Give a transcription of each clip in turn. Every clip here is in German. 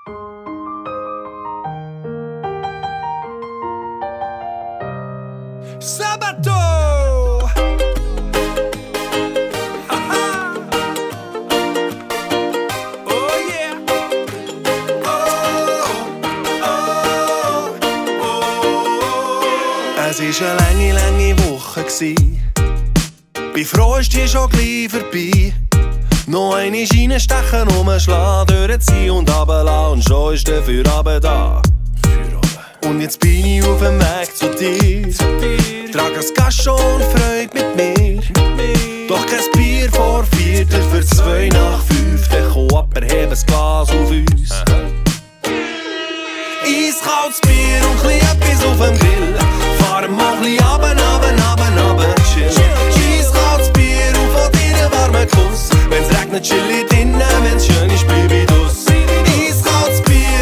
Sabato! Es war eine lange Woche. Bin froh, ist die schon gleich vorbei. Noch eine reinstechen, umschlagen, durchziehen und runterlassen. Und schon ist der Feierabend da. Und jetzt bin ich auf dem Weg zu dir. Trag ein Gastro und Freude mit mir. Doch kein Bier vor Viertel für 2 nach 5. Dann komm ab, erhebe ein Glas auf uns. Eiskaltes Bier und etwas auf dem Grill. Fahren mal chli runter, chill. Eiskaltes Bier und von dir einen warmen Kuss. Wenn's regnet, chill ich drinnen, wenn's schön ist, bleib ich draus. Eiskaltes Bier,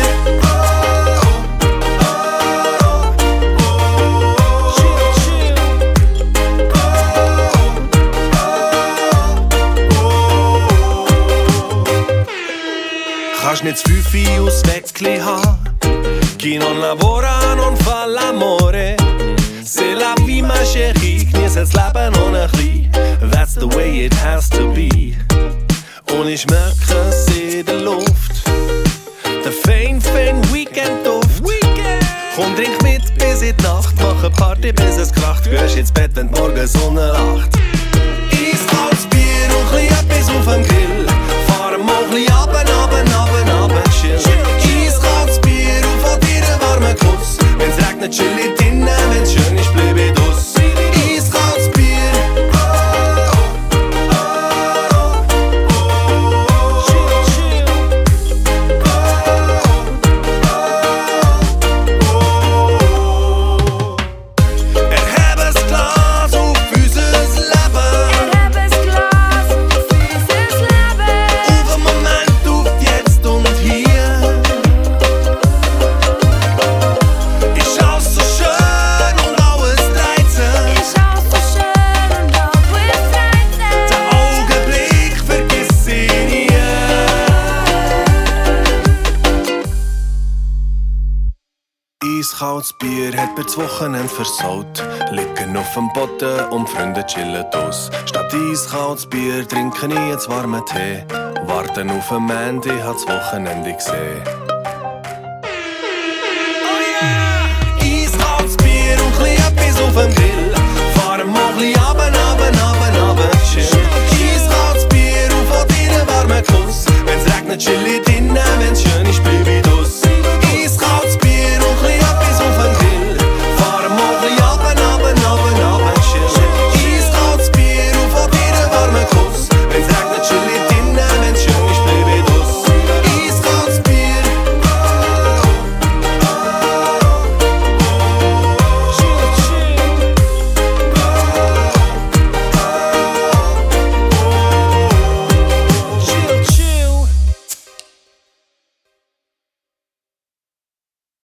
kannst nicht zu 5 aus Weckli haben. Chi non lavora non fa l'amore. C'est la vie ma chérie, genieß das Leben noch ein bisschen. That's the way it has to be. Und ich merke es in der Luft, der fein Weekend-Duft. Komm, trink mit bis in die Nacht, mach eine Party bis es kracht. Gehst ins Bett, wenn die Morgensonne lacht. Eiskaltes Bier und etwas auf dem Grill. Fahren mal runter, chill. Eiskaltes Bier und von dir einen warmen Kuss. Wenn's regnet, chill ich drinnen, wenn's schön ist, bleib ich draus. Eiskaltes Bier, erhebe das Glas auf unser Leben. Auf einen Moment, auf jetzt und hier. Ist alles so schön und alles dreht sich. Den Augenblick vergiss ich nie. Eiskaltes Bier hat mir das Wochenende versaut. Liegen auf dem Boden und Freunde chillen aus. Statt eiskaltes Bier trinke ich jetzt warmen Tee. Warten auf ein Mandy, hat das Wochenende gesehen. Eiskaltes Bier und etwas auf dem Grill. Fahren mal runter, chill. Eiskaltes Bier und von dir einen warmen Kuss. Wenn's regnet, chill ich